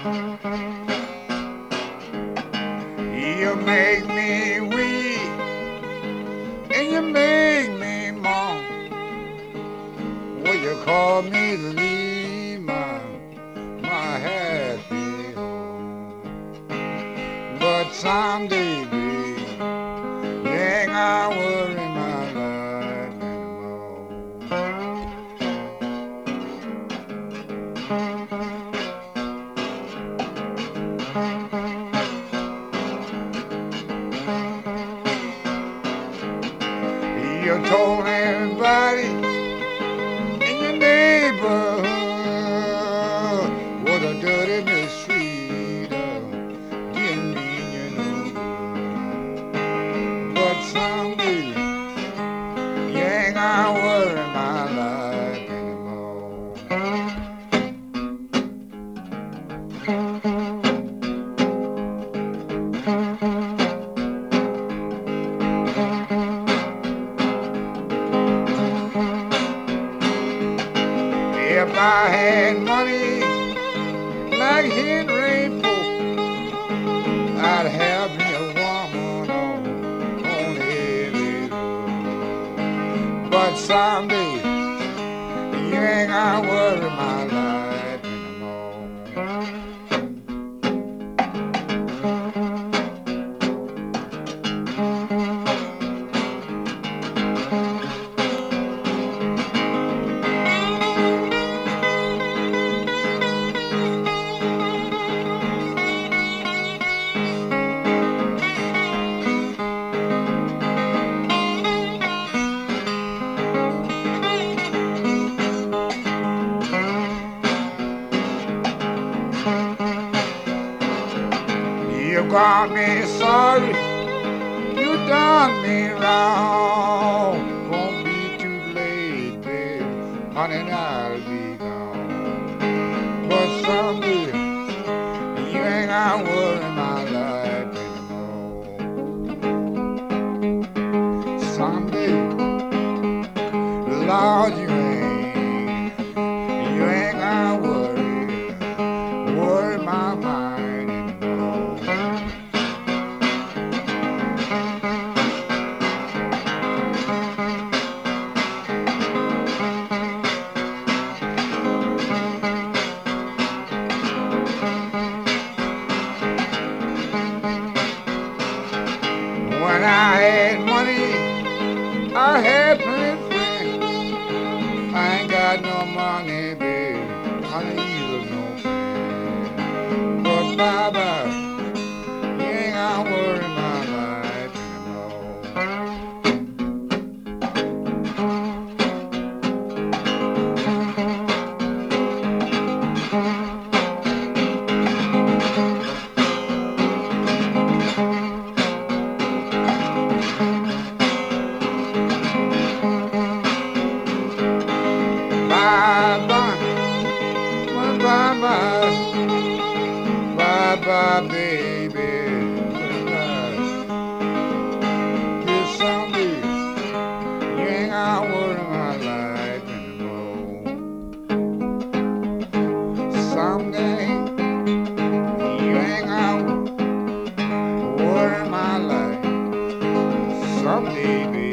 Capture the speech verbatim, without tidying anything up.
You make me weak and you make me moan. Will you call me to leave my, my happy home? But someday, baby, you ain't gonna worry my life anymore. You told everybody in your neighborhood what a dirty mistreater didn't mean you no good. But someday you ain't gonna worry my life anymore. If I had money like Henry Ford, I'd have me a woman on, on every road. But someday you ain't gonna worry my life anymore. You got me sorry, you done me wrong. Won't be too late, babe, honey, I'll be gone. But someday you ain't gonna worry my life anymore. Someday, Lord, you ain't, you ain't gonna worry, worry my mind anymore. When I had money, I had plenty of friends. I ain't got no money, baby, honey, you no friend. But bye-bye, you ain't gonna worry my life Bye-bye, well, bye-bye, bye-bye, baby, bye-bye. This someday, you ain't gonna worry my life anymore. Someday, you ain't gonna worry my life. Someday, baby.